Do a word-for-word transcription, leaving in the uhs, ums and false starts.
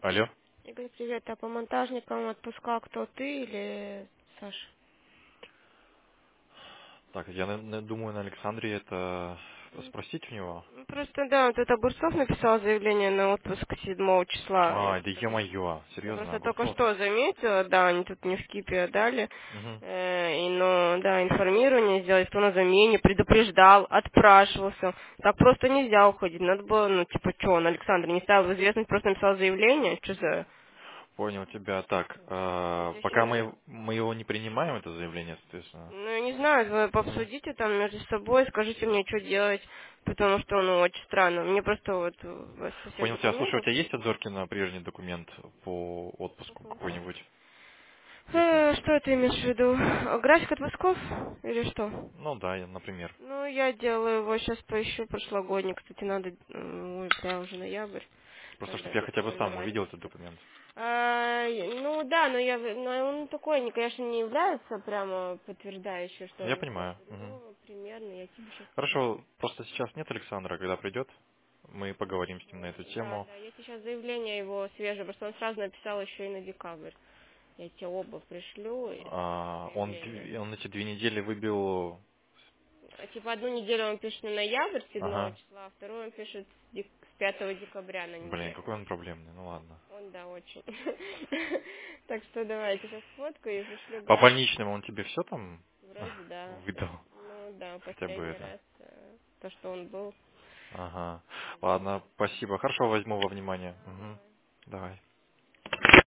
Алло. Игорь, привет. А по монтажникам отпускал кто, ты или Саша? Так, я на- на- думаю, на Александре это М, спросить у него. ну, Просто, да, вот это Огурцов написал заявление на отпуск седьмого числа. Я А, да просто, ё-моё, я серьезно, просто только Огурцов. что заметила, да, они тут не в кипе дали. Мгм. Э, и, ну, да, информирование сделать, что на замене, предупреждал, отпрашивался. Так просто нельзя уходить. Надо было, ну, типа, что, он Александр не ставил в известность, просто написал заявление. Что за... Понял тебя. Так, э, Это пока еще... мы, мы его не принимаем, это заявление, соответственно. Ну, я не знаю, вы Мгм. обсудите там между собой, скажите мне, что делать, потому что, ну, очень странно. Мне просто вот э, со всех Понял тебя. Слушай, у документов... тебя есть отзорки на прежний документ по отпуску какой-нибудь? Если... Э, что ты имеешь в виду? А, График отпусков или что? Ну да, я, например. Ну, я делаю его, сейчас поищу, прошлогодний, кстати, надо, м, ой, да, уже ноябрь, Просто чтобы надо я хотя бы сам ревизовать. увидел этот документ. А, ну да, но я, в- но он такой, не, конечно, не является прямо подтверждающим, что Я он находится. понимаю. Мгм. Ну, примерно, я тебе сейчас скажу. Хорошо, просто сейчас нет Александра, когда придет, мы поговорим с ним на эту Да, тему. да, я тебе сейчас заявление его свежее, просто он сразу написал еще и на декабрь. Я тебе оба пришлю, и А, он, заявление. дв- он эти две недели выбил... А, Типа одну неделю он пишет на ноябрь, седьмого Ага. числа, а вторую он пишет с дек- с пятого декабря на Блин, неделю. какой он проблемный. Ну ладно. Он, да, очень. Так что давайте сейчас фоткаю и пришлю По график. больничному он тебе все там Вроде да, выдал? да. Ну да, Хотя бы последний это. раз э, то, что он был. Ага. Ладно, спасибо. Хорошо, возьму во внимание. Да, Мгм. давай. Давай.